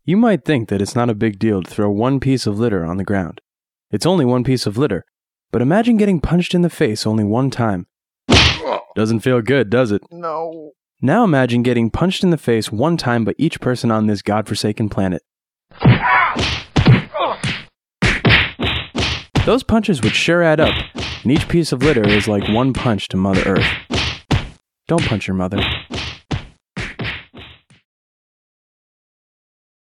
You might think that it's not a big deal to throw one piece of litter on the ground. It's only one piece of litter, but imagine getting punched in the face only one time. Doesn't feel good, does it? No. Now imagine getting punched in the face one time by each person on this godforsaken planet. Those punches would sure add up, and each piece of litter is like one punch to Mother Earth. Don't punch your mother.